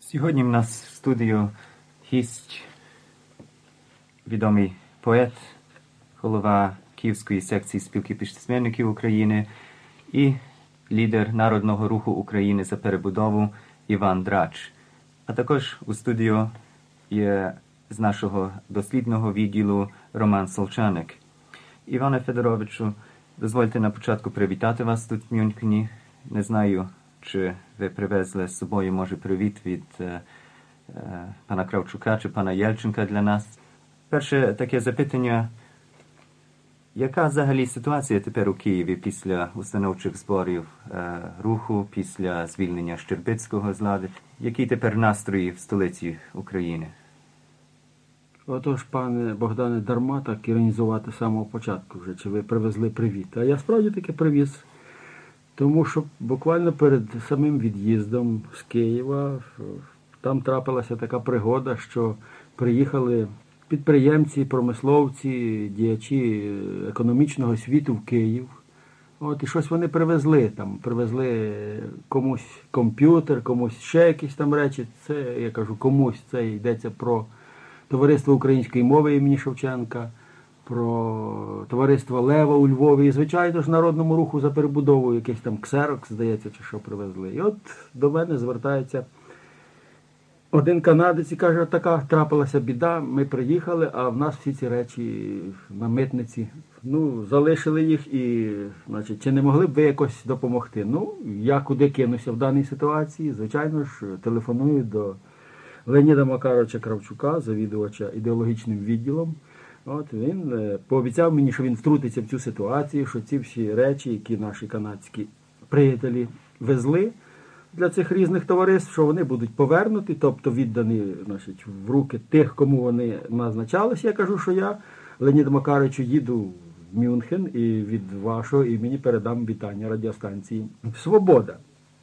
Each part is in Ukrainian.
Сьогодні в нас в студію гість, відомий поет, голова Київської секції спілки письменників України і лідер Народного руху України за перебудову Іван Драч. А також у студію є з нашого дослідного відділу Роман Солчаник. Іване Федоровичу, дозвольте на початку привітати вас тут в Мюнхені. Не знаю, чи ви привезли з собою, може, привіт від пана Кравчука чи пана Єльченка для нас. Перше таке запитання. Яка взагалі ситуація тепер у Києві після установчих зборів руху, після звільнення Щербицького з влади? Які тепер настрої в столиці України? Отож, пане Богдане, дарма так іронізувати з самого початку вже, чи ви привезли привіт. А я справді таки привіз. Тому що буквально перед самим від'їздом з Києва там трапилася така пригода, що приїхали підприємці, промисловці, діячі економічного світу в Київ. От, і щось вони привезли. Там привезли комусь комп'ютер, комусь ще якісь там речі. Це, я кажу, комусь це йдеться про Товариство української мови імені Шевченка, про товариство Лева у Львові і, звичайно ж, Народному руху за перебудову, якийсь там ксерокс, здається, чи що привезли. І от до мене звертається один канадець і каже, така трапилася біда, ми приїхали, а в нас всі ці речі на митниці. Залишили їх і, значить, чи не могли б ви якось допомогти? Я куди кинуся в даній ситуації? Звичайно ж, телефоную до Леоніда Макаровича Кравчука, завідувача ідеологічним відділом. От він пообіцяв мені, що він втрутиться в цю ситуацію, що ці всі речі, які наші канадські приятелі везли для цих різних товариств, що вони будуть повернуті, тобто віддані, значить, в руки тих, кому вони назначалися. Я кажу, що я, Леоніду Макаровичу, їду в Мюнхен і від вашого імені передам вітання радіостанції «Свобода».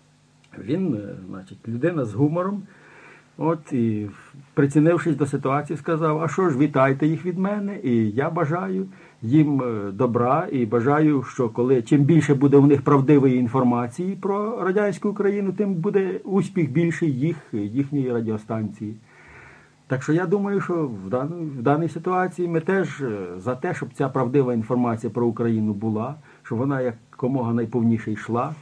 Він, значить, людина з гумором. От, і прицінившись до ситуації, сказав, а що ж, вітайте їх від мене, і я бажаю їм добра, і бажаю, що чим більше буде у них правдивої інформації про радянську Україну, тим буде успіх більший їхньої радіостанції. Так що я думаю, що в даній ситуації ми теж за те, щоб ця правдива інформація про Україну була, щоб вона якомога найповніше йшла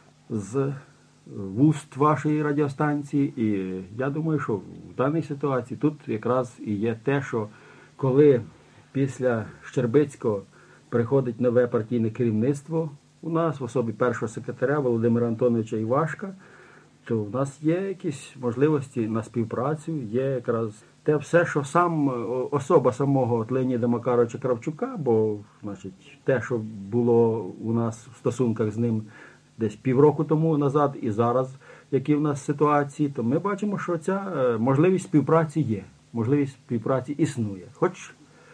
з вуст вашої радіостанції, і я думаю, що в даній ситуації тут якраз і є те, що коли після Щербицького приходить нове партійне керівництво у нас, в особі першого секретаря Володимира Антоновича Івашка, то в нас є якісь можливості на співпрацю, є якраз те все, що особа самого Леоніда Макаровича Кравчука, бо, значить, те, що було у нас в стосунках з ним десь півроку тому назад і зараз, які в нас ситуації, то ми бачимо, що ця можливість співпраці є, можливість співпраці існує. Хоч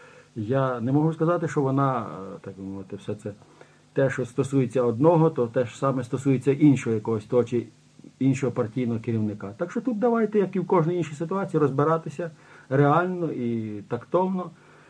я не можу сказати, що вона, так би мовити, все це, те, що стосується одного, то те ж саме стосується іншого якогось того чи іншого партійного керівника. Так що тут давайте, як і в кожній іншій ситуації, розбиратися реально і тактовно.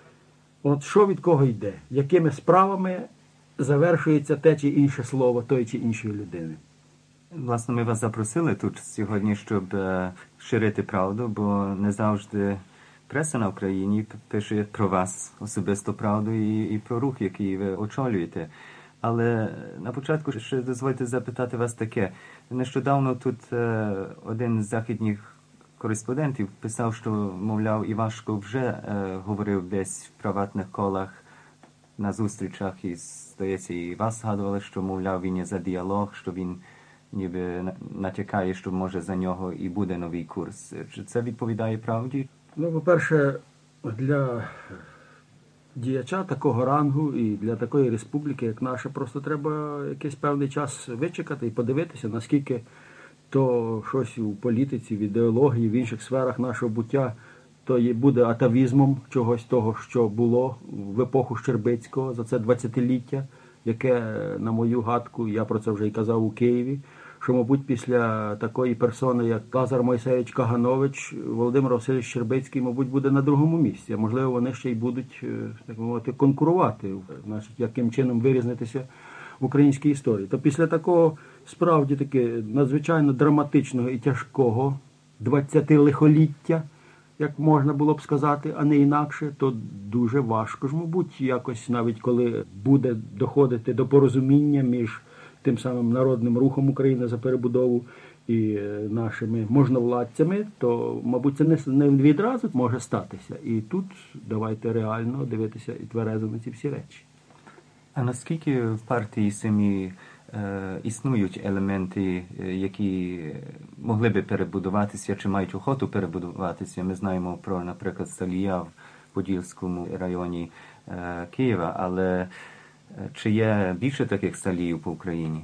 От що від кого йде, якими справами завершується те чи інше слово тої чи іншої людини. Власне, ми вас запросили тут сьогодні, щоб ширити правду, бо не завжди преса на Україні пише про вас особисто правду і про рух, який ви очолюєте. Але на початку ще дозвольте запитати вас таке. Нещодавно тут один з західних кореспондентів писав, що, мовляв, Івашко вже говорив десь в приватних колах на зустрічах, і, здається, і вас згадували, що, мовляв, він є за діалог, що він ніби натякає, що, може, за нього і буде новий курс. Чи це відповідає правді? По-перше, для діяча такого рангу і для такої республіки, як наша, просто треба якийсь певний час вичекати і подивитися, наскільки то щось у політиці, в ідеології, в інших сферах нашого буття то буде атавізмом чогось того, що було в епоху Щербицького за це 20-ліття, яке, на мою гадку, я про це вже і казав у Києві, що, мабуть, після такої персони, як Лазар Мойсеєвич Каганович, Володимир Васильович Щербицький, мабуть, буде на другому місці. А можливо, вони ще й будуть, так мовити, конкурувати, значить, яким чином вирізнитися в українській історії. То після такого, справді таки, надзвичайно драматичного і тяжкого 20-лихоліття, як можна було б сказати, а не інакше, то дуже важко ж, мабуть, якось навіть коли буде доходити до порозуміння між тим самим Народним рухом України за перебудову і нашими можновладцями, то, мабуть, це не відразу може статися. І тут давайте реально дивитися і тверезо на ці всі речі. А наскільки в партії самі існують елементи, які могли би перебудуватися, чи мають охоту перебудуватися? Ми знаємо про, наприклад, Салія в Подільському районі Києва, але чи є більше таких Саліїв по Україні?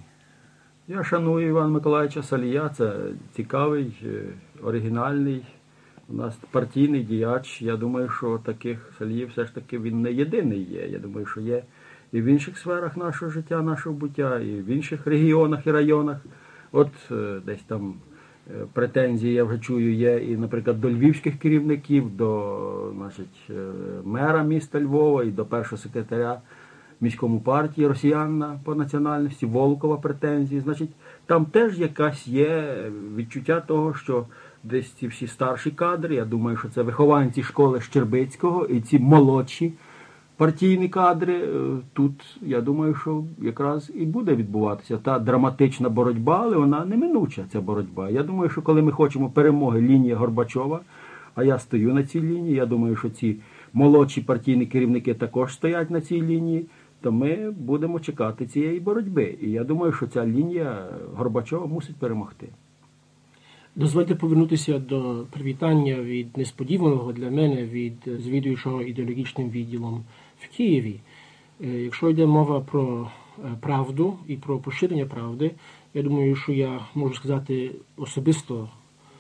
Я шаную Івана Миколаївича Салія, це цікавий, оригінальний, у нас партійний діяч. Я думаю, що таких Саліїв все ж таки він не єдиний є. Я думаю, що є і в інших сферах нашого життя, нашого буття, і в інших регіонах і районах. От десь там претензії, я вже чую, є і, наприклад, до львівських керівників, до, значить, мера міста Львова і до першого секретаря міському партії росіянина по національності, Волкова претензії. Значить, там теж якась є відчуття того, що десь ці всі старші кадри, я думаю, що це вихованці школи Щербицького і ці молодші партійні кадри, тут, я думаю, що якраз і буде відбуватися та драматична боротьба, але вона неминуча, ця боротьба. Я думаю, що коли ми хочемо перемоги лінії Горбачова, а я стою на цій лінії, я думаю, що ці молодші партійні керівники також стоять на цій лінії, то ми будемо чекати цієї боротьби. І я думаю, що ця лінія Горбачова мусить перемогти. Дозвольте повернутися до привітання від несподіваного для мене від завідуючого ідеологічним відділом в Києві. Якщо йде мова про правду і про поширення правди, я думаю, що я можу сказати особисто,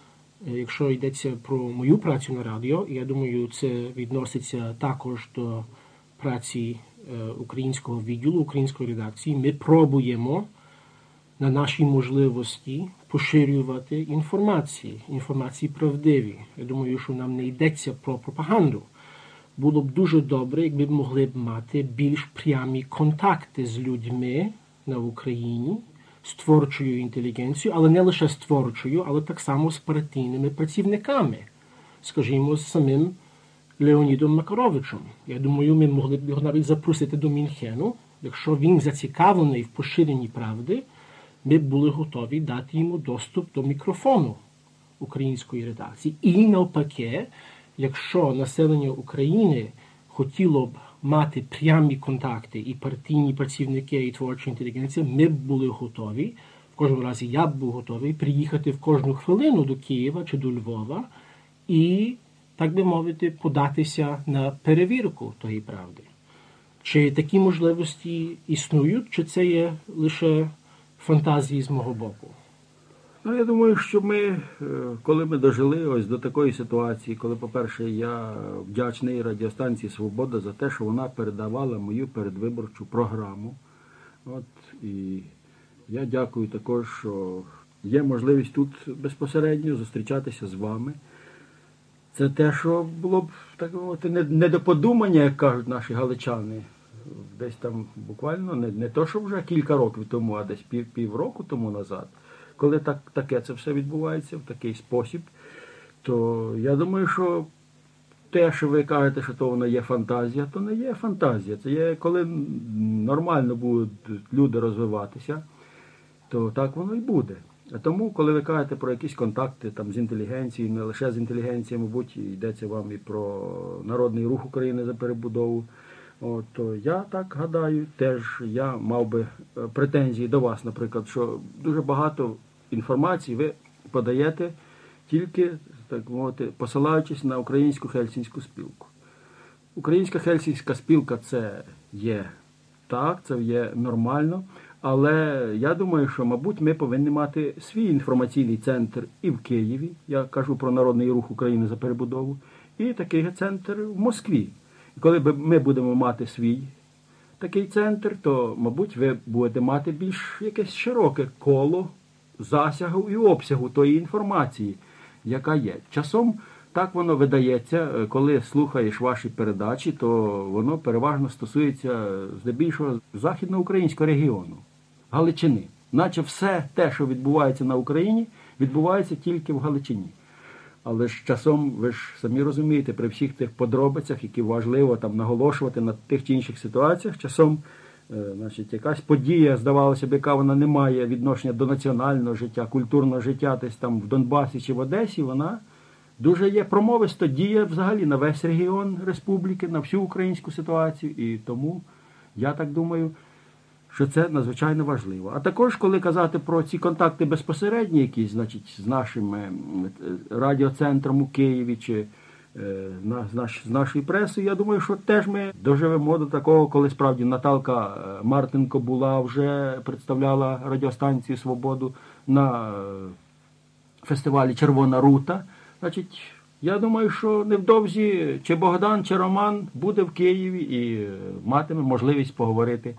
якщо йдеться про мою працю на радіо, я думаю, це відноситься також до праці українського відділу, української редакції. Ми пробуємо на наші можливості поширювати інформації правдиві. Я думаю, що нам не йдеться про пропаганду. Було б дуже добре, якби ми могли б мати більш прямі контакти з людьми на Україні, з творчою інтелігенцією, але не лише з творчою, але так само з партійними працівниками. Скажімо, з самим Леонідом Макаровичем. Я думаю, ми могли б його навіть запросити до Мюнхену. Якщо він зацікавлений в поширенні правди, ми б були готові дати йому доступ до мікрофону української редакції. І навпаки, якщо населення України хотіло б мати прямі контакти і партійні працівники, і творча інтелігенція, ми б були готові, в кожному разі я б був готовий, приїхати в кожну хвилину до Києва чи до Львова і, так би мовити, податися на перевірку тої правди. Чи такі можливості існують, чи це є лише фантазії з мого боку? Ну, я думаю, що ми, коли ми дожили ось до такої ситуації, коли, по-перше, я вдячний радіостанції «Свобода» за те, що вона передавала мою передвиборчу програму. От, і я дякую також, що є можливість тут безпосередньо зустрічатися з вами. Це те, що було б, так мовити, не до подумання, як кажуть наші галичани. Десь там буквально, не то, що вже кілька років тому, а десь півроку тому назад. Коли таке це все відбувається в такий спосіб, то я думаю, що те, що ви кажете, що то воно є фантазія, то не є фантазія. Це є, коли нормально будуть люди розвиватися, то так воно і буде. А тому, коли ви кажете про якісь контакти там, з інтелігенцією, не лише з інтелігенцією, мабуть, йдеться вам і про Народний рух України за перебудову, то я так гадаю, теж я мав би претензії до вас, наприклад, що дуже багато інформації ви подаєте тільки, так мовити, посилаючись на Українську Хельсінську спілку. Українська Хельсінська спілка це є так, це є нормально, але я думаю, що, мабуть, ми повинні мати свій інформаційний центр і в Києві, я кажу про Народний рух України за перебудову, і такий центр в Москві. І коли ми будемо мати свій такий центр, то, мабуть, ви будете мати більш якесь широке коло засягу і обсягу тої інформації, яка є. Часом так воно видається, коли слухаєш ваші передачі, то воно переважно стосується здебільшого західноукраїнського регіону, Галичини. Наче все те, що відбувається на Україні, відбувається тільки в Галичині. Але ж часом, ви ж самі розумієте, при всіх тих подробицях, які важливо там наголошувати на тих чи інших ситуаціях, часом значить, якась подія, здавалося б, яка вона не має відношення до національного життя, культурного життя, десь там в Донбасі чи в Одесі, вона дуже є промовисто, діє взагалі на весь регіон республіки, на всю українську ситуацію. І тому я так думаю, що це надзвичайно важливо. А також, коли казати про ці контакти безпосередні якісь, значить, з нашим радіоцентром у Києві чи з нашою пресою, я думаю, що теж ми доживемо до такого, коли справді Наталка Мартинко була вже, представляла радіостанцію «Свободу» на фестивалі «Червона рута». Значить, я думаю, що невдовзі чи Богдан, чи Роман буде в Києві і матиме можливість поговорити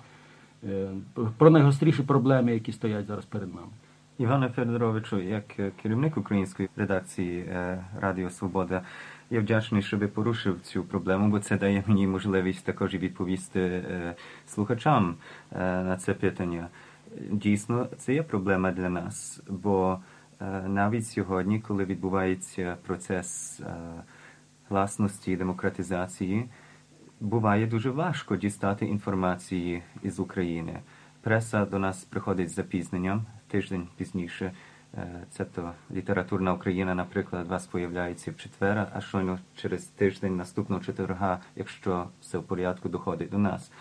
про найгостріші проблеми, які стоять зараз перед нами. Іване Федоровичу, як керівник української редакції Радіо Свобода, я вдячний, що ви порушив цю проблему, бо це дає мені можливість також і відповісти слухачам на це питання. Дійсно, це є проблема для нас, бо навіть сьогодні, коли відбувається процес гласності і демократизації, буває дуже важко дістати інформації із України. Преса до нас приходить з запізненням, тиждень пізніше. Цебто літературна Україна, наприклад, у вас появляється в четвер, а щойно через тиждень наступного четверга, якщо все в порядку, доходить до нас.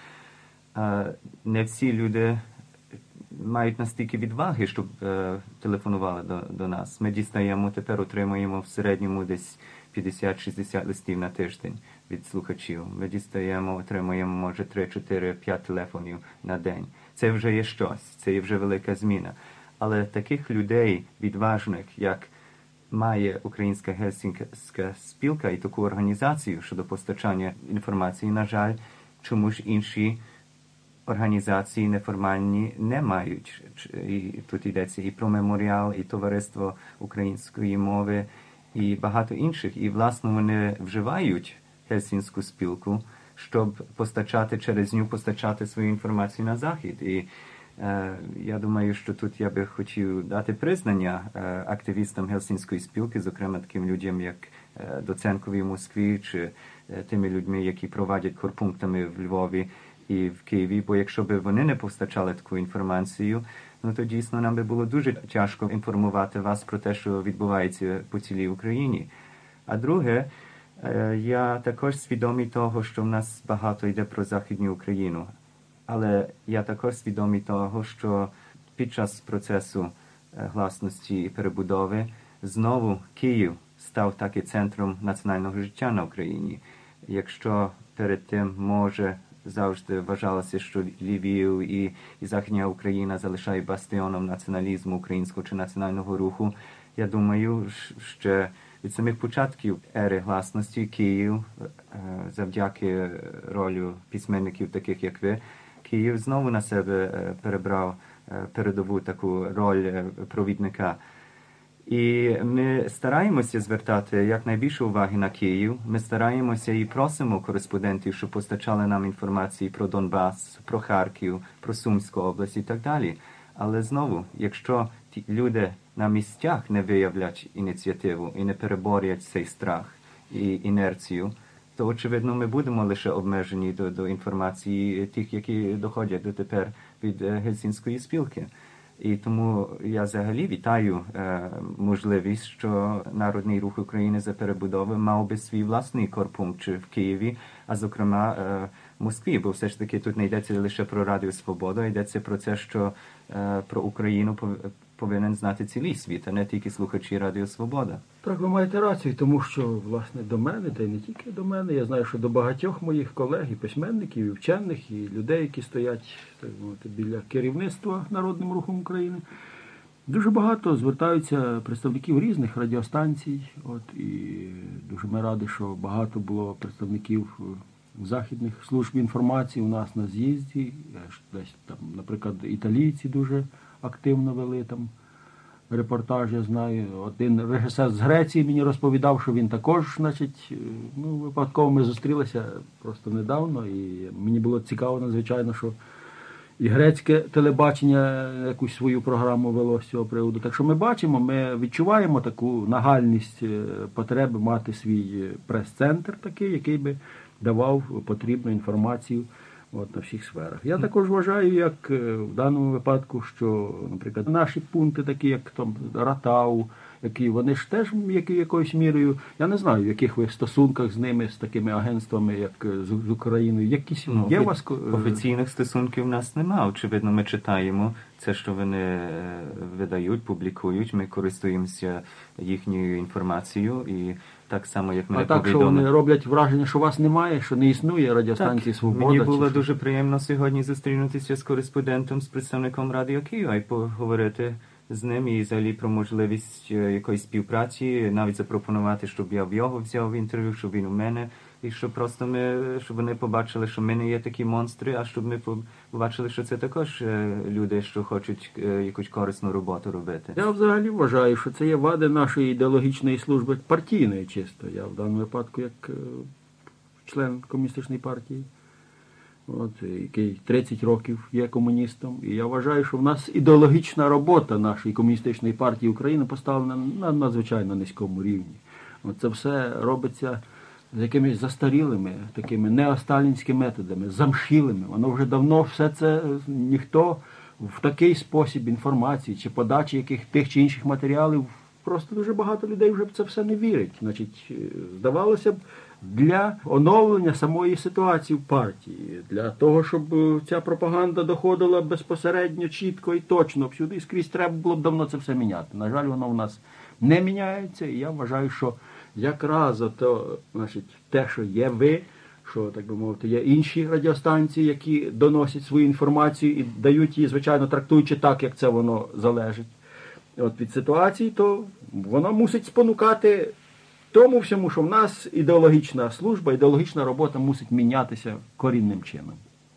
Не всі люди мають настільки відваги, щоб телефонували до нас. Ми дістаємо, тепер отримуємо в середньому десь 50-60 листів на тиждень від слухачів. Ми дістаємо, отримуємо, може, 3-4-5 телефонів на день. Це вже є щось, це є вже велика зміна. Але таких людей відважних, як має Українська Гельсінська спілка і таку організацію щодо постачання інформації, на жаль, чому ж інші організації неформальні не мають. І тут йдеться і про меморіал, і Товариство української мови, і багато інших. І, власне, вони вживають Гельсінську спілку, щоб через нього постачати свою інформацію на Захід. І я думаю, що тут я би хотів дати признання активістам Гельсінської спілки, зокрема таким людям, як Доценкові в Москві, чи тими людьми, які проводять корпунктами в Львові і в Києві, бо якщо б вони не постачали таку інформацію, ну то дійсно нам би було дуже тяжко інформувати вас про те, що відбувається по цілій Україні. А друге, я також свідомий того, що в нас багато йде про Західну Україну. Але я також свідомий того, що під час процесу гласності і перебудови знову Київ став таки центром національного життя на Україні. Якщо перед тим, може, завжди вважалося, що Львів і Західна Україна залишають бастіоном націоналізму українського чи національного руху, я думаю, що від самих початків ери гласності Київ, завдяки ролі письменників таких, як ви, Київ знову на себе перебрав передову таку роль провідника. І ми стараємося звертати якнайбільше уваги на Київ. Ми стараємося і просимо кореспондентів, щоб постачали нам інформації про Донбас, про Харків, про Сумську область і так далі. Але знову, якщо ті люди на місцях не виявлять ініціативу і не переборять цей страх і інерцію, то, очевидно, ми будемо лише обмежені до інформації тих, які доходять дотепер від Гельсінської спілки. І тому я взагалі вітаю можливість, що Народний рух України за перебудови мав би свій власний корпункт в Києві, а зокрема в Москві, бо все ж таки тут не йдеться лише про Радіо Свобода, йдеться про те, що про Україну повинен знати цілий світ, а не тільки слухачі Радіо Свобода. Так, ви маєте рацію, тому що, власне, до мене, та й не тільки до мене, я знаю, що до багатьох моїх колег, і письменників, і вчених, і людей, які стоять, так мовити, біля керівництва Народним рухом України, дуже багато звертаються представників різних радіостанцій. І дуже ми раді, що багато було представників західних служб інформації у нас на з'їзді. Десь там, наприклад, італійці дуже активно вели там репортаж, я знаю. Один режисер з Греції мені розповідав, що він також, значить, випадково ми зустрілися просто недавно, і мені було цікаво надзвичайно, що і грецьке телебачення якусь свою програму вело з цього приводу. Так що ми бачимо, ми відчуваємо таку нагальність потреби мати свій прес-центр такий, який би давав потрібну інформацію на всіх сферах. Я також вважаю, як в даному випадку, що, наприклад, наші пункти, такі як там Ратау, які вони ж теж якоюсь мірою, я не знаю, в яких ви стосунках з ними, з такими агентствами, як з Україною, якісь є у вас... Офіційних стосунків в нас нема. Очевидно, ми читаємо це, що вони видають, публікують, ми користуємося їхньою інформацією і так само, як мене так, що вони роблять враження, що вас немає, що не існує радіостанції «Свобода»? Мені було дуже приємно сьогодні зустрінутися з кореспондентом, з представником Радіо Києва і поговорити з ним і взагалі про можливість якоїсь співпраці, навіть запропонувати, щоб я в його взяв інтерв'ю, щоб він у мене, і щоб просто щоб вони побачили, що ми не є такі монстри, а щоб ми побачили, що це також люди, що хочуть якусь корисну роботу робити. Я взагалі вважаю, що це є вади нашої ідеологічної служби, партійної чисто. Я в даному випадку як член комуністичної партії, який 30 років є комуністом. І я вважаю, що в нас ідеологічна робота нашої комуністичної партії України поставлена на надзвичайно низькому рівні. Це все робиться з якимись застарілими, такими неосталінськими методами, замшілими. Воно вже давно все це, ніхто в такий спосіб інформації чи подачі тих чи інших матеріалів, просто дуже багато людей вже в це все не вірить. Значить, здавалося б, для оновлення самої ситуації в партії, для того, щоб ця пропаганда доходила безпосередньо, чітко і точно всюди, і скрізь треба було б давно це все міняти. На жаль, воно в нас не міняється, і я вважаю, що якраз те, що є ви, що, так би мовити, є інші радіостанції, які доносять свою інформацію і дають її, звичайно, трактуючи так, як це воно залежить від ситуації, то воно мусить спонукати тому всьому, що в нас ідеологічна служба, ідеологічна робота мусить мінятися корінним чином.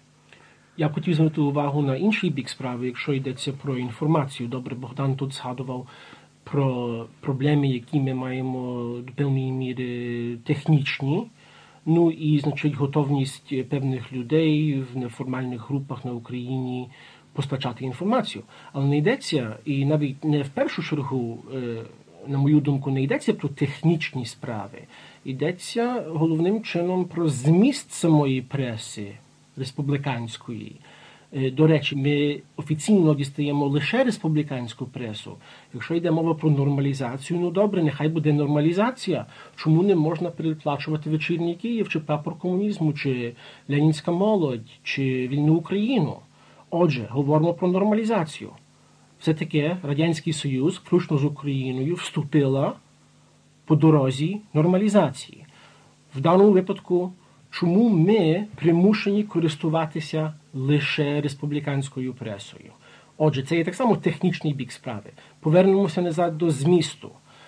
Я б хотів звернути увагу на інший бік справи, якщо йдеться про інформацію. Добре, Богдан тут згадував про проблеми, які ми маємо до певної міри технічні, і, значить, готовність певних людей в неформальних групах на Україні постачати інформацію. Але не йдеться, і навіть не в першу чергу, на мою думку, не йдеться про технічні справи. Йдеться головним чином про зміст самої преси республіканської. До речі, ми офіційно дістаємо лише республіканську пресу. Якщо йде мова про нормалізацію, добре, нехай буде нормалізація. Чому не можна передплачувати «Вечірній Київ», чи «Прапор комунізму», чи «Ленінська молодь», чи «Вільну Україну»? Отже, говоримо про нормалізацію. Все-таки Радянський Союз, включно з Україною, вступила по дорозі нормалізації. В даному випадку, чому ми примушені користуватися лише республіканською пресою? Отже, це є так само технічний бік справи. Повернемося назад до змісту.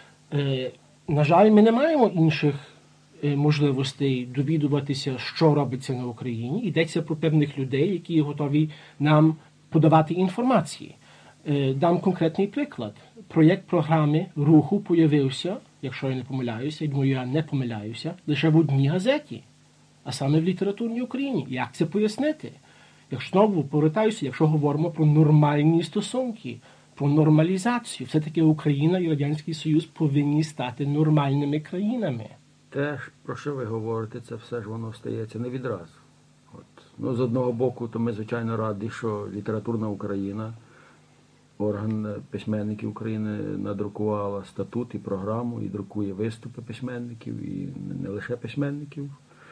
На жаль, ми не маємо інших можливостей довідуватися, що робиться на Україні. Йдеться про певних людей, які готові нам подавати інформації. Дам конкретний приклад. Проєкт програми «Руху» появився, якщо я не помиляюся, і думаю, я не помиляюся, лише в одній газеті, а саме в літературній Україні. Як це пояснити? Якщо знову повертаюся, якщо говоримо про нормальні стосунки, про нормалізацію, все-таки Україна і Радянський Союз повинні стати нормальними країнами. Те, про що ви говорите, це все ж воно стається не відразу. З одного боку, то ми, звичайно, раді, що літературна Україна, орган письменників України, надрукувала статут і програму, і друкує виступи письменників, і не лише письменників.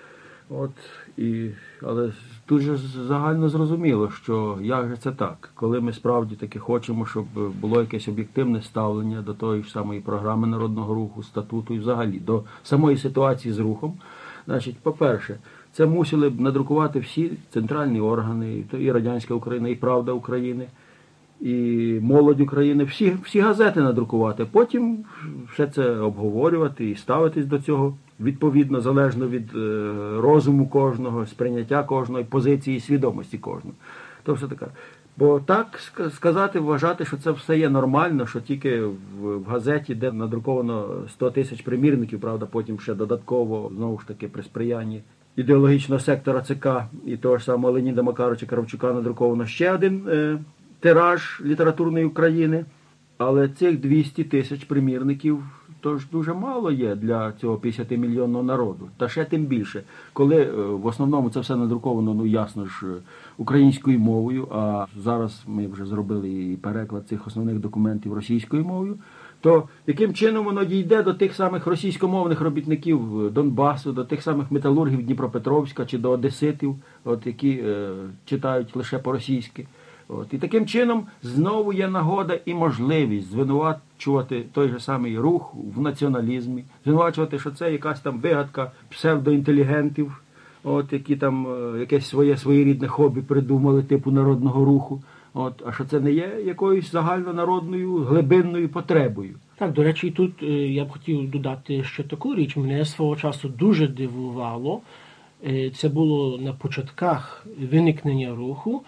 Але дуже загально зрозуміло, що як же це так, коли ми справді таки хочемо, щоб було якесь об'єктивне ставлення до тої ж самої програми Народного Руху, статуту і взагалі до самої ситуації з рухом. Значить, по-перше, це мусили б надрукувати всі центральні органи, і Радянська Україна, і Правда України, і Молодь України, всі газети надрукувати, потім все це обговорювати і ставитись до цього відповідно, залежно від розуму кожного, сприйняття кожного, позиції, свідомості кожного. То все таке. Бо так сказати, вважати, що це все є нормально, що тільки в газеті, де надруковано 100 тисяч примірників, правда, потім ще додатково, знову ж таки, при сприянні ідеологічного сектора ЦК і того ж самого Леоніда Макаровича Кравчука надруковано ще один тираж літературної України. Але цих 200 тисяч примірників тож дуже мало є для цього 50-мільйонного народу. Та ще тим більше, коли в основному це все надруковано, ну ясно ж, українською мовою, а зараз ми вже зробили і переклад цих основних документів російською мовою, то яким чином воно дійде до тих самих російськомовних робітників Донбасу, до тих самих металургів Дніпропетровська чи до одеситів, які читають лише по-російськи. І таким чином знову є нагода і можливість звинувачувати той же самий рух в націоналізмі, звинувачувати, що це якась там вигадка псевдоінтелігентів, які там якесь своєрідне хобі придумали, типу народного руху, а що це не є якоюсь загальнонародною глибинною потребою. Так, до речі, тут я б хотів додати ще таку річ. Мене свого часу дуже дивувало. Це було на початках виникнення руху.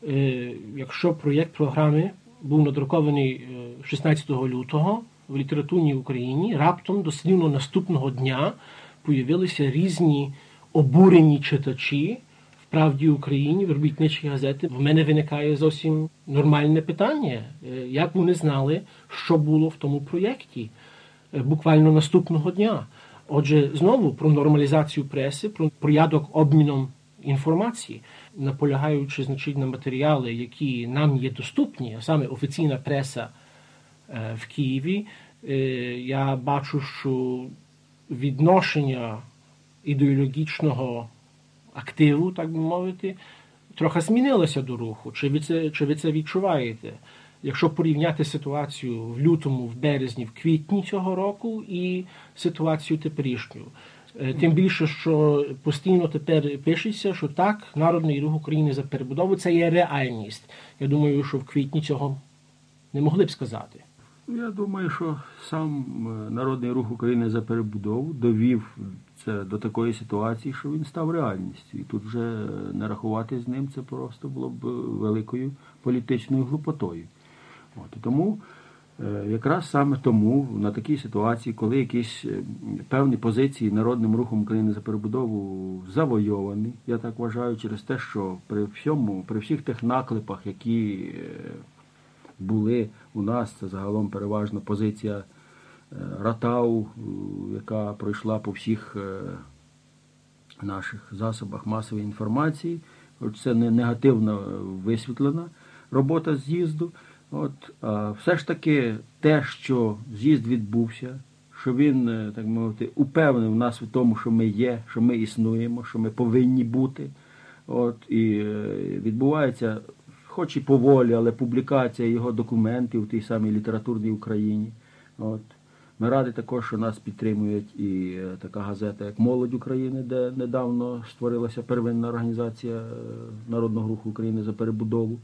Якщо проєкт програми був надрукований 16 лютого в літературній Україні, раптом дослівно наступного дня появилися різні обурені читачі в «Правді Україні», в робітничій газеті. В мене виникає зовсім нормальне питання, як вони знали, що було в тому проєкті буквально наступного дня. Отже, знову про нормалізацію преси, про порядок обміном інформації, наполягаючи, значить, на матеріали, які нам є доступні, а саме офіційна преса в Києві, я бачу, що відношення ідеологічного активу, так би мовити, трохи змінилося до руху. Чи ви це відчуваєте? Якщо порівняти ситуацію в лютому, в березні, в квітні цього року і ситуацію теперішню. Тим більше, що постійно тепер пишеться, що так, Народний рух України за перебудову – це є реальність. Я думаю, що в квітні цього не могли б сказати. Я думаю, що сам Народний рух України за перебудову довів це до такої ситуації, що він став реальністю. І тут вже не рахувати з ним, це просто було б великою політичною глупотою. І тому, якраз саме тому, на такій ситуації, коли якісь певні позиції Народним рухом України за перебудову завойовані, я так вважаю, через те, що при всіх тих наклепах, які були у нас, це загалом переважно позиція Ратау, яка пройшла по всіх наших засобах масової інформації, це не негативно висвітлена робота з'їзду. Все ж таки те, що з'їзд відбувся, що він, так мовити, упевнив нас у тому, що ми є, що ми існуємо, що ми повинні бути. І відбувається, хоч і поволі, але публікація його документів в тій самій літературній Україні. Ми раді також, що нас підтримують і така газета, як «Молодь України», де недавно створилася первинна організація Народного руху України за перебудову.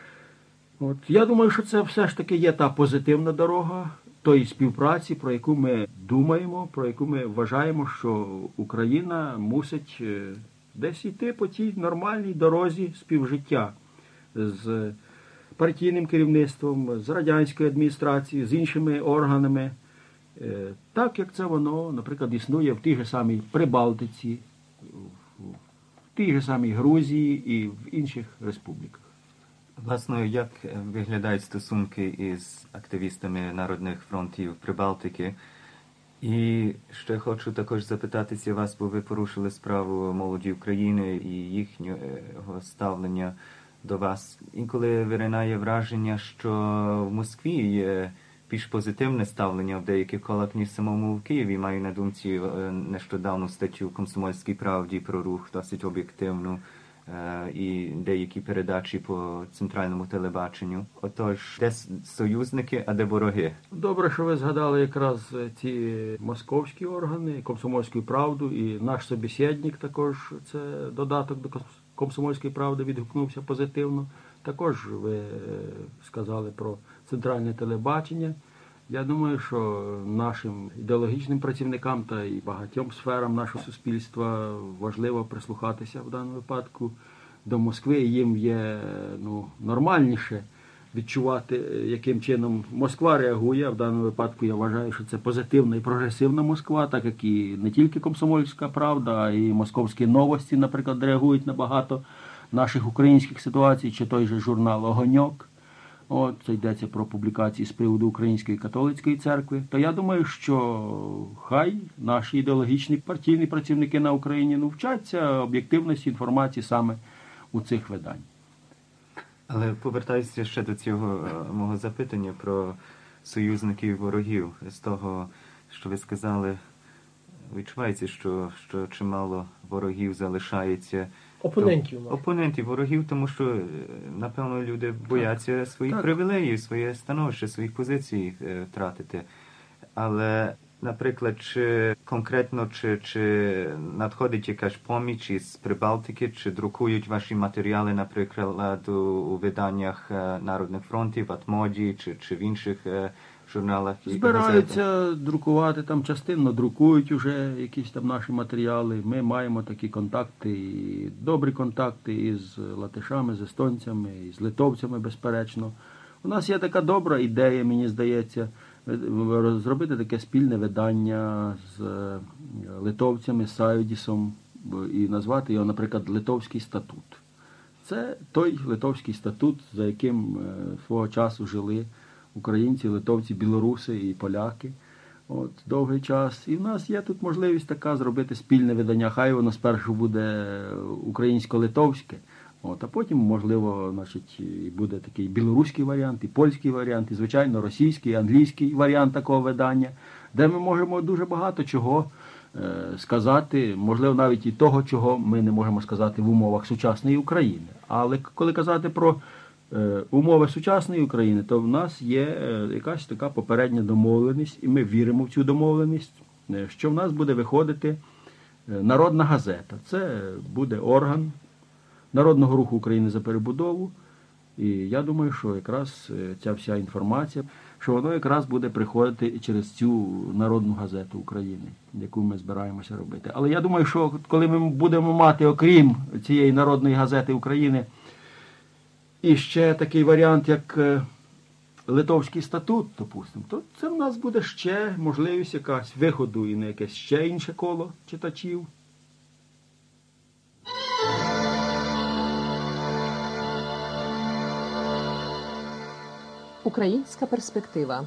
Я думаю, що це все ж таки є та позитивна дорога тої співпраці, про яку ми думаємо, про яку ми вважаємо, що Україна мусить десь йти по тій нормальній дорозі співжиття з партійним керівництвом, з радянською адміністрацією, з іншими органами, так як це воно, наприклад, існує в тій же самій Прибалтиці, в тій же самій Грузії і в інших республіках. Власне, як виглядають стосунки із активістами народних фронтів Прибалтики? І ще хочу також запитатися вас, бо ви порушили справу «Молоді України» і їхнього ставлення до вас. Інколи виринає враження, що в Москві є більш позитивне ставлення в деяких колах, ніж самому в Києві. Маю на думці нещодавну статтю в «Комсомольській правді» про рух, досить об'єктивну, і деякі передачі по центральному телебаченню. Отож, де союзники, а де вороги? Добре, що ви згадали якраз ці московські органи, «Комсомольську правду», і наш собеседник також, це додаток до «Комсомольської правди», відгукнувся позитивно. Також ви сказали про центральне телебачення. Я думаю, що нашим ідеологічним працівникам та і багатьом сферам нашого суспільства важливо прислухатися в даному випадку до Москви. Їм є нормальніше відчувати, яким чином Москва реагує. В даному випадку я вважаю, що це позитивна і прогресивна Москва, так як і не тільки «Комсомольська правда», а і «Московські новості», наприклад, реагують на багато наших українських ситуацій, чи той же журнал «Огоньок». От, це йдеться про публікації з приводу Української католицької церкви. То я думаю, що хай наші ідеологічні партійні працівники на Україні вчаться об'єктивності інформації саме у цих виданнях. Але повертаюся ще до цього мого запитання про союзників і ворогів. З того, що ви сказали, відчувається, що чимало ворогів залишається. Опонентів, ворогів, тому що, напевно, люди бояться своїх привілеїв, своє становище, своїх позицій втратити. Але, наприклад, чи конкретно, чи надходить якась поміч із Прибалтики, чи друкують ваші матеріали, наприклад, у виданнях Народних фронтів, Атмоді, чи в інших журналах? Збираються друкувати, там частинно друкують вже якісь там наші матеріали. Ми маємо такі контакти, і добрі контакти із латишами, з естонцями, і з литовцями, безперечно. У нас є така добра ідея, мені здається, зробити таке спільне видання з литовцями, з Саюдісом, і назвати його, наприклад, «Литовський статут». Це той литовський статут, за яким свого часу жили українці, литовці, білоруси і поляки. От, довгий час. І в нас є тут можливість така зробити спільне видання. Хай воно спершу буде українсько-литовське, от, а потім, можливо, значить, і буде такий білоруський варіант, і польський варіант, і, звичайно, російський, і англійський варіант такого видання, де ми можемо дуже багато чого сказати, можливо, навіть і того, чого ми не можемо сказати в умовах сучасної України. Але коли казати про умови сучасної України, то в нас є якась така попередня домовленість, і ми віримо в цю домовленість, що в нас буде виходити народна газета. Це буде орган Народного руху України за перебудову. І я думаю, що якраз ця вся інформація, що воно якраз буде приходити через цю народну газету України, яку ми збираємося робити. Але я думаю, що коли ми будемо мати, окрім цієї народної газети України, і ще такий варіант, як Литовський статут, допустимо, то це в нас буде ще можливість якась виходу і на якесь ще інше коло читачів. Українська перспектива.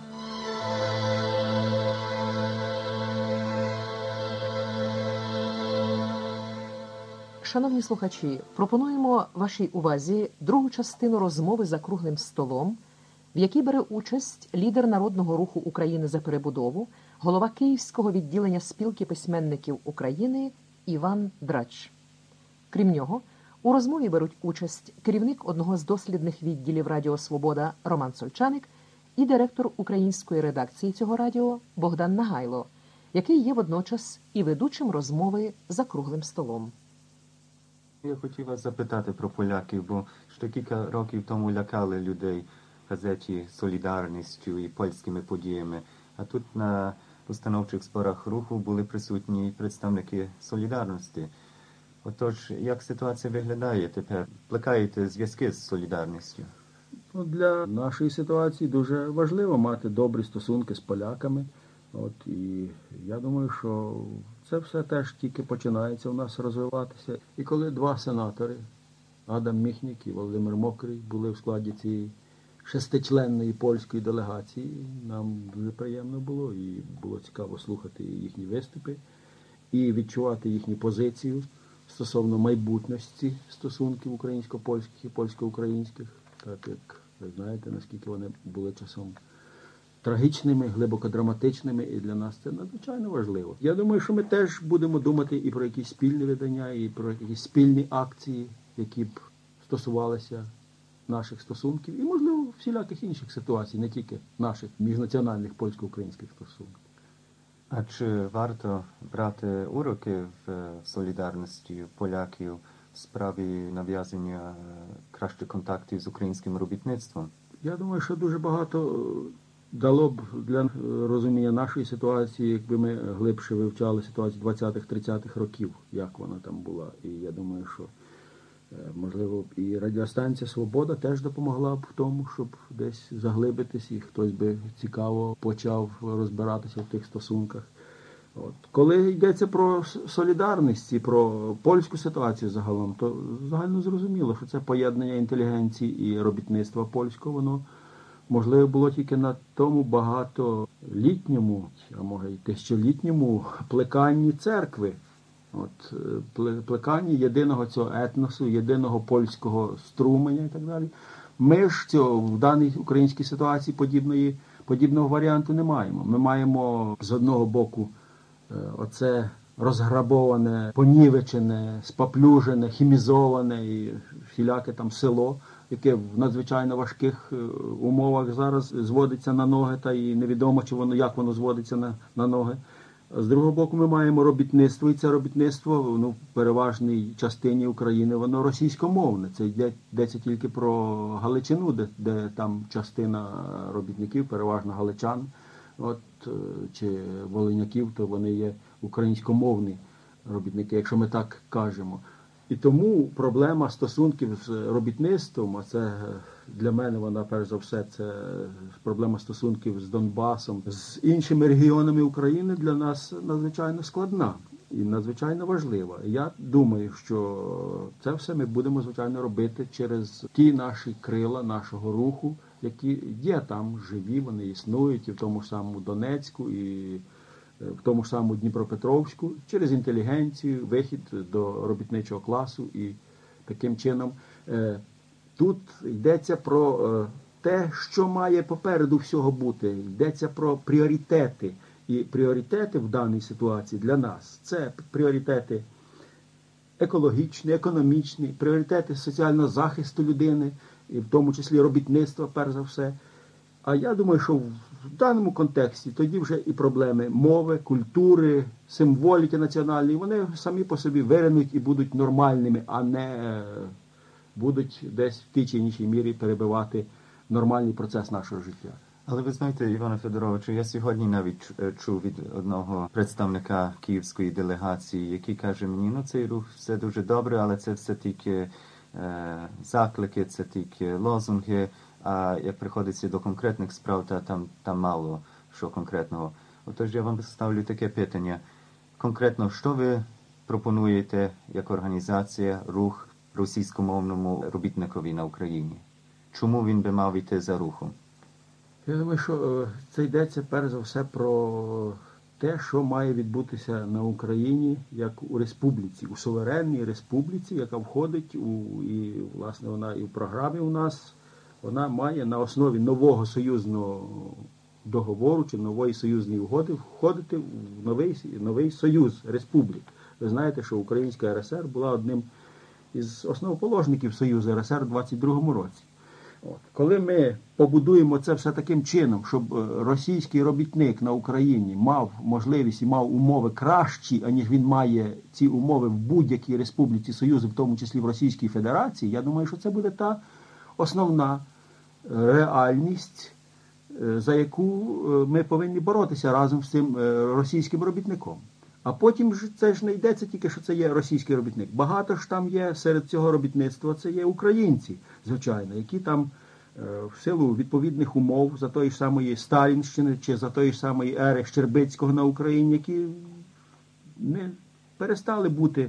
Шановні слухачі, пропонуємо вашій увазі другу частину розмови за круглим столом, в якій бере участь лідер Народного руху України за перебудову, голова Київського відділення спілки письменників України Іван Драч. Крім нього, у розмові беруть участь керівник одного з дослідних відділів Радіо Свобода Роман Сольчаник і директор української редакції цього радіо Богдан Нагайло, який є водночас і ведучим розмови за круглим столом. Я хотів вас запитати про поляків, бо ще кілька років тому лякали людей в газеті «Солідарністю» і польськими подіями. А тут на установчих зборах руху були присутні представники «Солідарності». Отож, як ситуація виглядає тепер? Плекаєте зв'язки з «Солідарністю»? Для нашої ситуації дуже важливо мати добрі стосунки з поляками. От, і я думаю, що це все теж тільки починається у нас розвиватися. І коли два сенатори, Адам Міхнік і Володимир Мокрий, були в складі цієї 6-членної польської делегації, нам дуже приємно було і було цікаво слухати їхні виступи і відчувати їхню позицію стосовно майбутності стосунків українсько-польських і польсько-українських, так як ви знаєте, наскільки вони були часом трагічними, глибоко драматичними, і для нас це надзвичайно важливо. Я думаю, що ми теж будемо думати і про якісь спільні видання, і про якісь спільні акції, які б стосувалися наших стосунків, і, можливо, всіляких інших ситуацій, не тільки наших міжнаціональних польсько-українських стосунків. А чи варто брати уроки в «Солідарності» поляків в справі нав'язання кращих контактів з українським робітництвом? Я думаю, що дуже багато дало б для розуміння нашої ситуації, якби ми глибше вивчали ситуацію 20-30-х років, як вона там була. І я думаю, що Можливо, і радіостанція «Свобода» теж допомогла б в тому, щоб десь заглибитись, і хтось би цікаво почав розбиратися в тих стосунках. От. Коли йдеться про солідарність і про польську ситуацію загалом, то загально зрозуміло, що це поєднання інтелігенції і робітництва польського, воно можливо було тільки на тому багатолітньому, а може й тисячолітньому плеканні церкви. От, плеканні єдиного цього етносу, єдиного польського струменя і так далі. Ми ж цього в даній українській ситуації подібного варіанту не маємо. Ми маємо з одного боку оце розграбоване, понівечене, спаплюжене, хімізоване і всіляке там село, яке в надзвичайно важких умовах зараз зводиться на ноги, та і невідомо, як воно зводиться на ноги. З другого боку, ми маємо робітництво, і це робітництво в переважній частині України, воно російськомовне. Це йдеться тільки про Галичину, де там частина робітників, переважно галичан, чи волиняків, то вони є українськомовні робітники, якщо ми так кажемо. І тому проблема стосунків з робітництвом, а це для мене вона, перш за все, це проблема стосунків з Донбасом, з іншими регіонами України для нас надзвичайно складна і надзвичайно важлива. Я думаю, що це все ми будемо, звичайно, робити через ті наші крила нашого руху, які є там живі, вони існують і в тому ж самому Донецьку, і в тому ж самому Дніпропетровську, через інтелігенцію, вихід до робітничого класу. І таким чином тут йдеться про те, що має попереду всього бути. Йдеться про пріоритети. І пріоритети в даній ситуації для нас – це пріоритети екологічні, економічні, пріоритети соціального захисту людини, і в тому числі робітництва, перш за все. А я думаю, що в даному контексті тоді вже і проблеми мови, культури, символіки національної, вони самі по собі виринуть і будуть нормальними, а не будуть десь в тій чи іншій мірі перебивати нормальний процес нашого життя. Але ви знаєте, Іване Федоровичу, я сьогодні навіть чув від одного представника київської делегації, який каже мені, цей рух все дуже добре, але це все тільки заклики, це тільки лозунги, а як приходиться до конкретних справ, там мало що конкретного. Отож, я вам ставлю таке питання. Конкретно, що ви пропонуєте як організація, рух російськомовному робітникові на Україні? Чому він би мав йти за рухом? Я думаю, що це йдеться перш за все про те, що має відбутися на Україні, як у республіці, у суверенній республіці, яка входить і, власне, вона і в програмі у нас, вона має на основі нового союзного договору чи нової союзної угоди входити в новий союз республік. Ви знаєте, що Українська РСР була одним із основоположників Союзу РСР у 22-му році. Коли ми побудуємо це все таким чином, щоб російський робітник на Україні мав можливість і мав умови кращі, аніж він має ці умови в будь-якій республіці Союзу, в тому числі в Російській Федерації, я думаю, що це буде та основна реальність, за яку ми повинні боротися разом з цим російським робітником. А потім це ж не йдеться тільки, що це є російський робітник. Багато ж там є серед цього робітництва, це є українці, звичайно, які там в силу відповідних умов за тої ж самої Сталінщини чи за тої ж самої ери Щербицького на Україні, які не перестали бути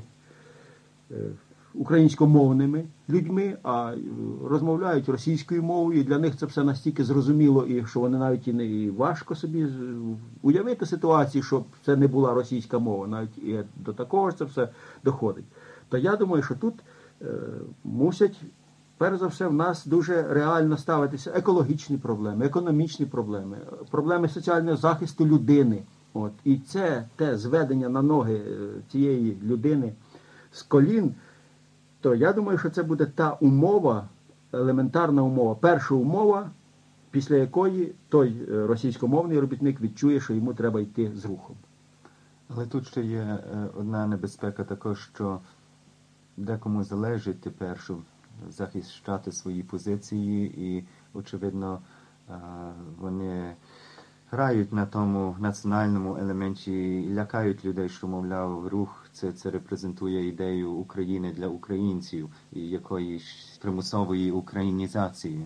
українськомовними людьми, а розмовляють російською мовою, і для них це все настільки зрозуміло, і що вони навіть і важко собі уявити ситуацію, щоб це не була російська мова, навіть і до такого ж це все доходить. То я думаю, що тут мусять, перш за все, в нас дуже реально ставитися екологічні проблеми, економічні проблеми, проблеми соціального захисту людини. І це те зведення на ноги цієї людини з колін, то я думаю, що це буде та умова, елементарна умова, перша умова, після якої той російськомовний робітник відчує, що йому треба йти з рухом. Але тут ще є одна небезпека також, що декому залежить тепер, щоб захищати свої позиції і, очевидно, вони грають на тому національному елементі, лякають людей, що, мовляв, рух це репрезентує ідею України для українців і якоїсь примусової українізації.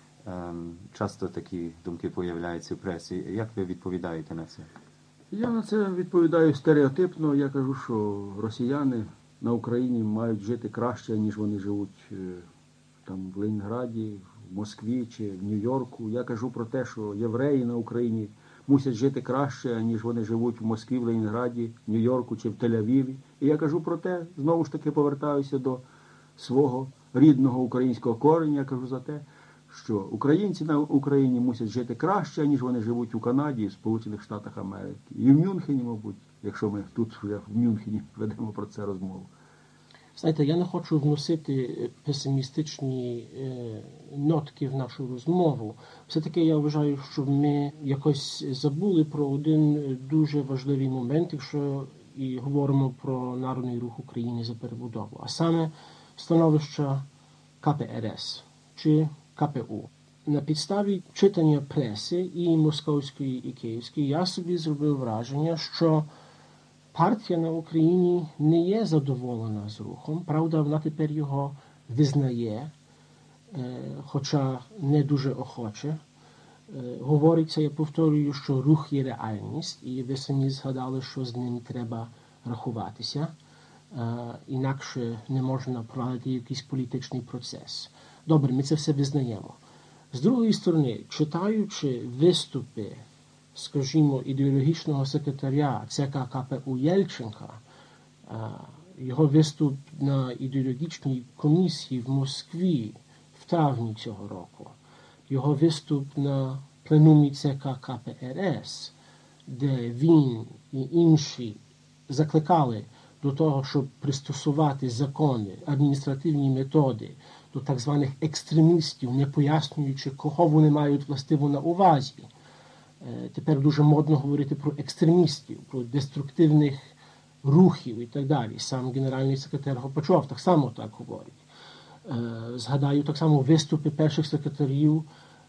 Часто такі думки появляються в пресі. Як ви відповідаєте на це? Я на це відповідаю стереотипно. Я кажу, що росіяни на Україні мають жити краще, ніж вони живуть там в Ленінграді, в Москві чи в Нью-Йорку. Я кажу про те, що євреї на Україні мусять жити краще, ніж вони живуть в Москві, в Ленінграді, в Нью-Йорку чи в Тель-Авіві. І я кажу про те, знову ж таки повертаюся до свого рідного українського кореня. Я кажу за те, що українці на Україні мусять жити краще, ніж вони живуть у Канаді і в Сполучених Штатах Америки. І в Мюнхені, мабуть, якщо ми тут вже в Мюнхені ведемо про це розмову. Знаєте, я не хочу вносити песимістичні нотки в нашу розмову. Все-таки я вважаю, що ми якось забули про один дуже важливий момент, якщо і говоримо про Народний рух України за перебудову, а саме становище КПРС чи КПУ. На підставі читання преси і московської, і київської я собі зробив враження, що партія на Україні не є задоволена з рухом. Правда, вона тепер його визнає, хоча не дуже охоче. Говориться, я повторюю, що рух є реальність, і ви самі згадали, що з ним треба рахуватися. Інакше не можна провадити якийсь політичний процес. Добре, ми це все визнаємо. З другої сторони, читаючи виступи, скажімо, ідеологічного секретаря ЦК КПУ Єльченка, його виступ на ідеологічній комісії в Москві в травні цього року, його виступ на пленумі ЦК КПРС, де він і інші закликали до того, щоб пристосувати закони, адміністративні методи до так званих екстремістів, не пояснюючи, кого вони мають властиво на увазі. Тепер дуже модно говорити про екстремістів, про деструктивних рухів і так далі. Сам генеральний секретар Гопачов так само так говорить. Згадаю так само виступи перших секретарів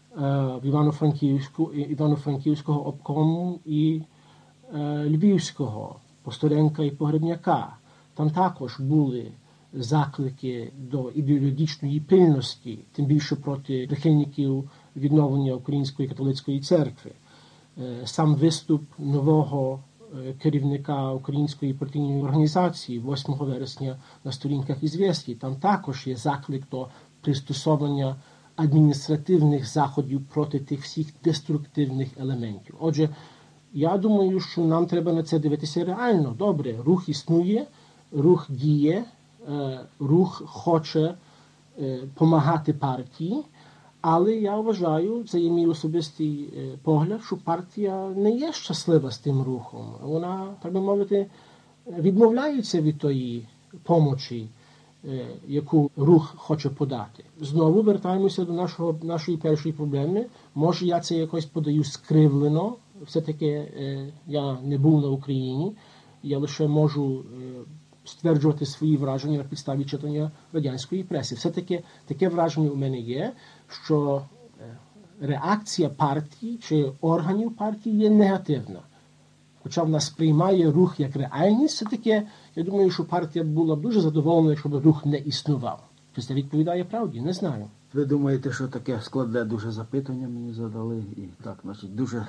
Івано-Франківського обкому і Львівського, Посторенка і Погребняка. Там також були заклики до ідеологічної пильності, тим більше проти прихильників відновлення Української католицької церкви. Сам виступ нового керівника Української партійної організації 8 вересня на сторінках «Ізвєстій», там також є заклик до пристосування адміністративних заходів проти тих всіх деструктивних елементів. Отже, я думаю, що нам треба на це дивитися реально. Добре, рух існує, рух діє, рух хоче помагати партії, але я вважаю, це є мій особистий погляд, що партія не є щаслива з тим рухом. Вона, так би мовити, відмовляється від тої помочі, яку рух хоче подати. Знову вертаємося до нашої першої проблеми. Може, я це якось подаю скривлено. Все-таки я не був на Україні. Я лише можу стверджувати свої враження на підставі читання радянської преси. Все-таки таке враження у мене є, що реакція партії чи органів партії є негативна. Хоча вона сприймає рух як реальність, все-таки, я думаю, що партія була б дуже задоволена, якщо б рух не існував. Чи це відповідає правді? Не знаю. Ви думаєте, що таке складне дуже запитання мені задали? І так, значить, дуже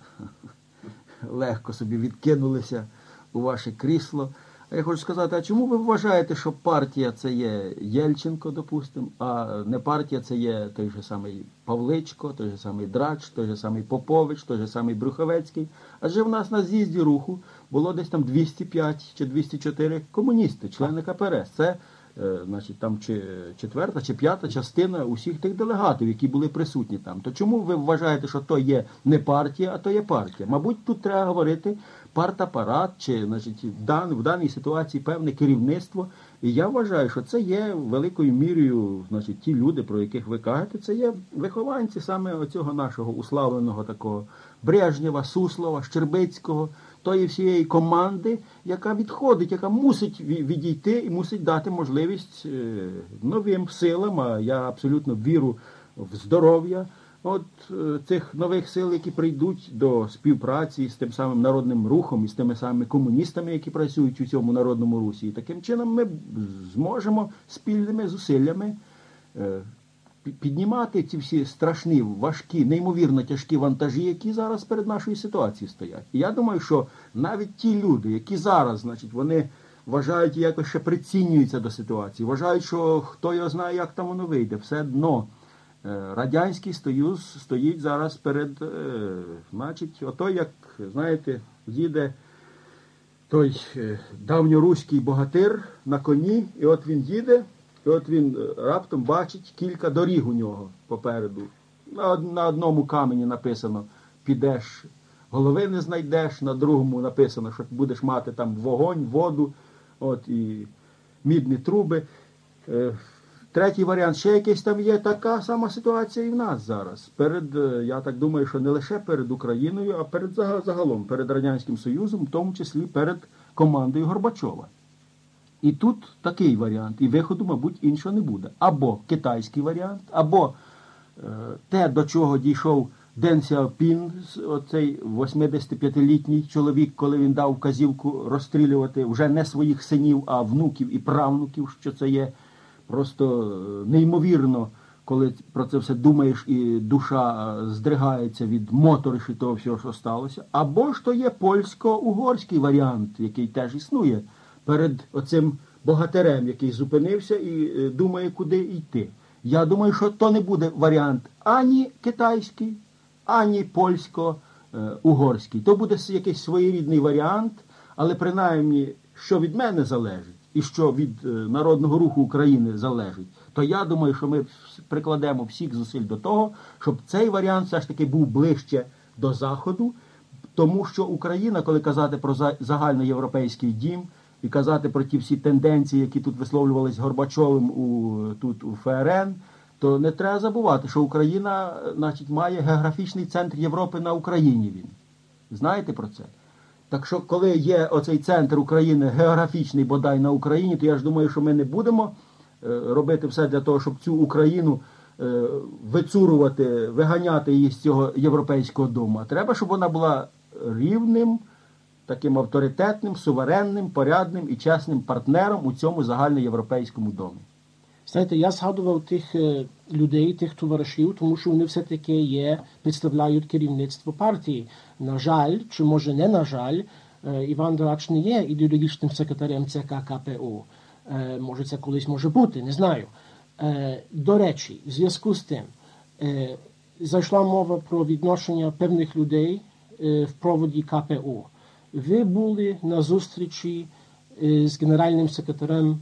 легко собі відкинулися у ваше крісло. А я хочу сказати, а чому ви вважаєте, що партія це є Єльченко, допустимо, а не партія це є той же самий Павличко, той же самий Драч, той же самий Попович, той же самий Брюховецький? Адже в нас на з'їзді руху було десь там 205 чи 204 комуністи, члени КПРС. Це, значить, там чи четверта, чи п'ята частина усіх тих делегатів, які були присутні там. То чому ви вважаєте, що то є не партія, а то є партія? Мабуть, тут треба говорити партапарат, чи, значить, в даній ситуації певне керівництво. І я вважаю, що це є великою мірою, значить, ті люди, про яких ви кажете, це є вихованці саме оцього нашого уславленого такого Брежнєва, Суслова, Щербицького, тої всієї команди, яка відходить, яка мусить відійти і мусить дати можливість новим силам, а я абсолютно вірю в здоров'я цих нових сил, які прийдуть до співпраці з тим самим народним рухом і з тими самими комуністами, які працюють у цьому народному русі. І таким чином ми зможемо спільними зусиллями піднімати ці всі страшні, важкі, неймовірно тяжкі вантажі, які зараз перед нашою ситуацією стоять. І я думаю, що навіть ті люди, які зараз, значить, вони вважають і якось ще прицінюються до ситуації, вважають, що хто його знає, як там воно вийде, все одно Радянський Союз стоїть зараз перед, значить, ото, як, знаєте, їде той давньоруський богатир на коні, і от він їде, і от він раптом бачить кілька доріг у нього попереду. На одному камені написано «підеш, голови не знайдеш», на другому написано, що будеш мати там вогонь, воду, от і мідні труби. Третій варіант, ще якийсь там є, така сама ситуація і в нас зараз. Я так думаю, що не лише перед Україною, а перед загалом, перед Радянським Союзом, в тому числі перед командою Горбачова. І тут такий варіант, і виходу, мабуть, іншого не буде. Або китайський варіант, або те, до чого дійшов Ден Сяопін, оцей 85-літній чоловік, коли він дав вказівку розстрілювати вже не своїх синів, а внуків і правнуків, що це є просто неймовірно, коли про це все думаєш і душа здригається від моториші того всього, що сталося. Або ж то є польсько-угорський варіант, який теж існує перед оцим богатирем, який зупинився і думає, куди йти. Я думаю, що то не буде варіант ані китайський, ані польсько-угорський. То буде якийсь своєрідний варіант, але принаймні, що від мене залежить, і що від Народного Руху України залежить, то я думаю, що ми прикладемо всіх зусиль до того, щоб цей варіант все ж таки був ближче до Заходу, тому що Україна, коли казати про загальноєвропейський дім і казати про ті всі тенденції, які тут висловлювались Горбачовим тут у ФРН, то не треба забувати, що Україна, значить, має географічний центр Європи на Україні. Він. Знаєте про це? Так що, коли є оцей центр України географічний бодай на Україні, то я ж думаю, що ми не будемо робити все для того, щоб цю Україну вицурувати, виганяти її з цього європейського дому. А треба, щоб вона була рівним, таким авторитетним, суверенним, порядним і чесним партнером у цьому загальноєвропейському домі. Знаєте, я згадував тих людей, тих товаришів, тому що вони все-таки представляють керівництво партії. На жаль, чи може не на жаль, Іван Драч не є ідеологічним секретарем ЦК КПУ. Може це колись може бути, не знаю. До речі, в зв'язку з тим, зайшла мова про відношення певних людей в проводі КПУ. Ви були на зустрічі з генеральним секретарем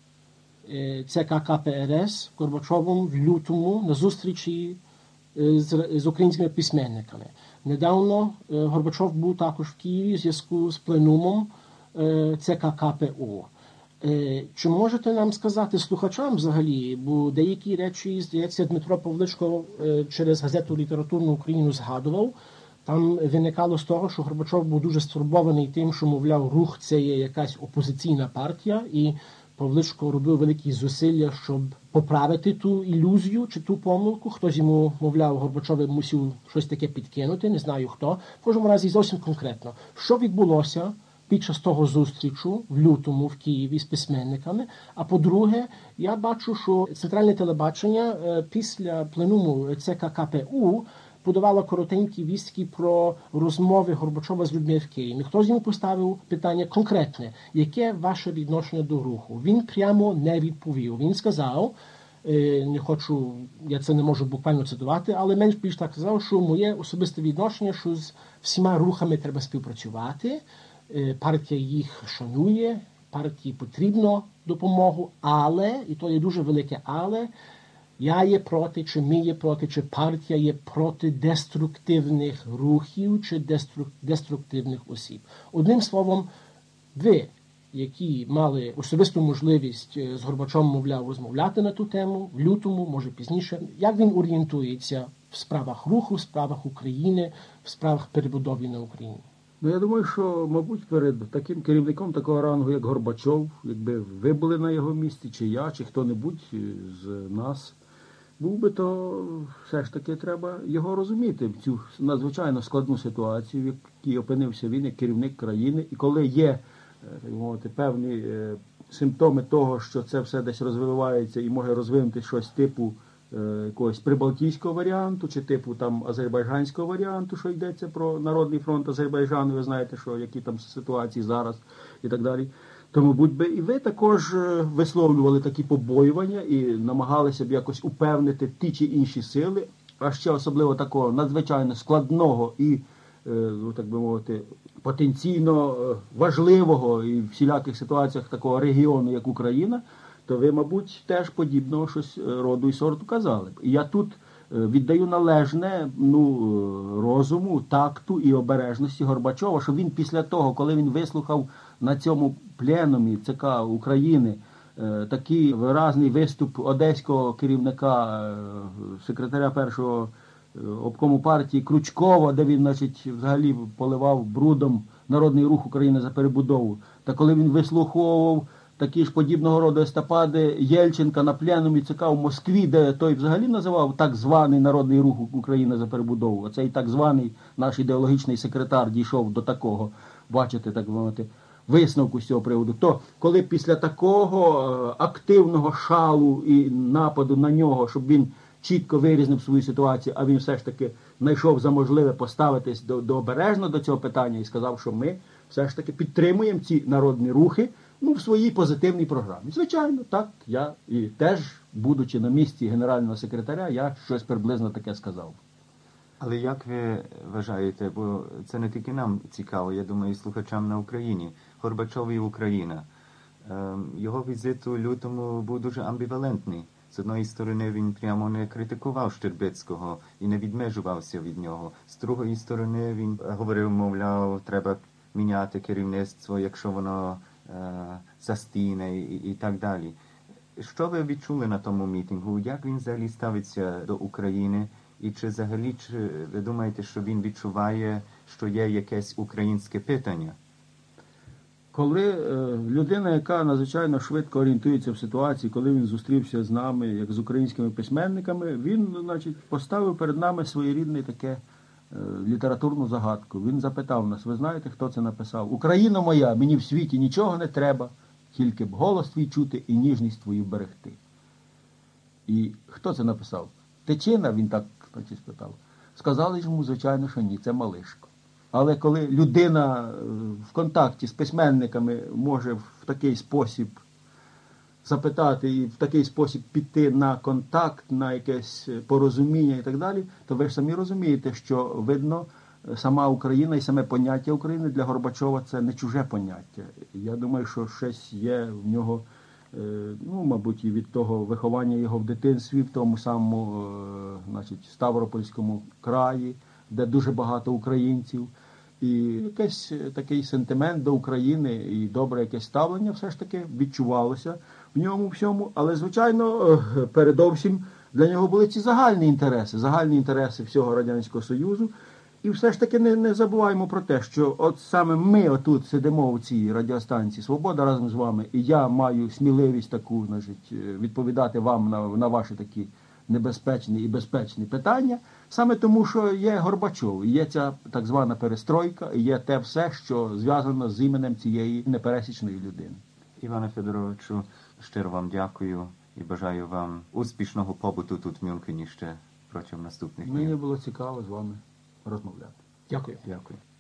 ЦК КПРС Горбачовим в лютому на зустрічі з українськими письменниками. Недавно Горбачов був також в Києві в зв'язку з пленумом ЦК КПУ. Чи можете нам сказати слухачам взагалі, бо деякі речі, здається, Дмитро Павличко через газету «Літературну Україну» згадував, там виникало з того, що Горбачов був дуже стурбований тим, що, мовляв, рух – це є якась опозиційна партія, і Павличко робив великі зусилля, щоб поправити ту ілюзію чи ту помилку. Хтось йому, мовляв, Горбачов мусив щось таке підкинути, не знаю хто. В кожному разі зовсім конкретно. Що відбулося під час того зустрічу в лютому в Києві з письменниками? А по-друге, я бачу, що центральне телебачення після пленуму ЦК КПУ подавало коротенькі вістки про розмови Горбачова з людьми в Києві. Хтось йому поставив питання конкретне, яке ваше відношення до руху? Він прямо не відповів. Він сказав, не хочу, я це не можу буквально цитувати, але менш-більш так сказав, що моє особисте відношення, що з всіма рухами треба співпрацювати, партія їх шанує, партії потрібно допомогу, але, і то є дуже велике але, я є проти, чи ми є проти, чи партія є проти деструктивних рухів, чи деструктивних осіб. Одним словом, ви, які мали особисту можливість з Горбачовим, мовляв, розмовляти на ту тему, в лютому, може пізніше, як він орієнтується в справах руху, в справах України, в справах перебудови на Україні? Ну, я думаю, що, мабуть, перед таким керівником такого рангу, як Горбачов, якби ви були на його місці, чи я, чи хто-небудь з нас, був би, то все ж таки треба його розуміти в цю надзвичайно складну ситуацію, в якій опинився він як керівник країни. І коли є, так мовити, певні симптоми того, що це все десь розвивається і може розвинути щось типу якогось прибалтійського варіанту, чи типу там азербайджанського варіанту, що йдеться про Народний фронт Азербайджану, ви знаєте, що які там ситуації зараз і так далі. То, мабуть, би і ви також висловлювали такі побоювання і намагалися б якось упевнити ті чи інші сили, а ще особливо такого надзвичайно складного і, ну, так би мовити, потенційно важливого і в всіляких ситуаціях такого регіону, як Україна, то ви, мабуть, теж подібного щось роду і сорту казали б. І я тут віддаю належне розуму, такту і обережності Горбачова, що він після того, коли він вислухав на цьому пленумі ЦК України такий виразний виступ одеського керівника, секретаря першого обкому партії Крючкова, де він, значить, взагалі поливав брудом Народний рух України за перебудову. Та коли він вислуховував такі ж подібного роду естапади Єльченка на пленумі ЦК в Москві, де той взагалі називав так званий Народний рух України за перебудову. Оцей так званий наш ідеологічний секретар дійшов до такого, бачите, так мовити, висновку з цього приводу. То коли після такого активного шалу і нападу на нього, щоб він чітко вирізнив свою ситуацію, а він все ж таки знайшов за можливе поставитись обережно до цього питання і сказав, що ми все ж таки підтримуємо ці народні рухи, в своїй позитивній програмі. Звичайно, так, я і теж, будучи на місці генерального секретаря, я щось приблизно таке сказав. Але як ви вважаєте, бо це не тільки нам цікаво, я думаю, і слухачам на Україні, Горбачов і Україна. Його візит у лютому був дуже амбівалентний. З одної сторони, він прямо не критикував Щербицького і не відмежувався від нього. З другої сторони, він говорив, мовляв, треба міняти керівництво, якщо воно застійне і так далі. Що ви відчули на тому мітингу? Як він взагалі ставиться до України? І чи взагалі, чи ви думаєте, що він відчуває, що є якесь українське питання? Коли людина, яка надзвичайно швидко орієнтується в ситуації, коли він зустрівся з нами, як з українськими письменниками, він, значить, поставив перед нами своєрідне таке літературну загадку. Він запитав нас, ви знаєте, хто це написав? «Україно моя, мені в світі нічого не треба, тільки б голос твій чути і ніжність твою берегти». І хто це написав? Тичина, він так, значить, спитав. Сказали йому, звичайно, що ні, це Малишко. Але коли людина в контакті з письменниками може в такий спосіб запитати і в такий спосіб піти на контакт, на якесь порозуміння і так далі, то ви ж самі розумієте, що, видно, сама Україна і саме поняття України для Горбачова це не чуже поняття. Я думаю, що щось є в нього, мабуть, і від того виховання його в дитинстві, в тому самому, значить, Ставропольському краї, де дуже багато українців. І якийсь такий сентимент до України і добре якесь ставлення все ж таки відчувалося в ньому всьому. Але, звичайно, передовсім для нього були ці загальні інтереси всього Радянського Союзу. І все ж таки не забуваємо про те, що от саме ми отут сидимо в цій радіостанції «Свобода» разом з вами, і я маю сміливість таку, значить, відповідати вам на ваші такі небезпечні і безпечні питання, саме тому, що є Горбачов, є ця так звана перестройка, і є те все, що зв'язано з іменем цієї непересічної людини. Іване Федоровичу, щиро вам дякую і бажаю вам успішного побуту тут в Мюнхені ще протягом наступних днів. Мені було цікаво з вами розмовляти. Дякую. Дякую.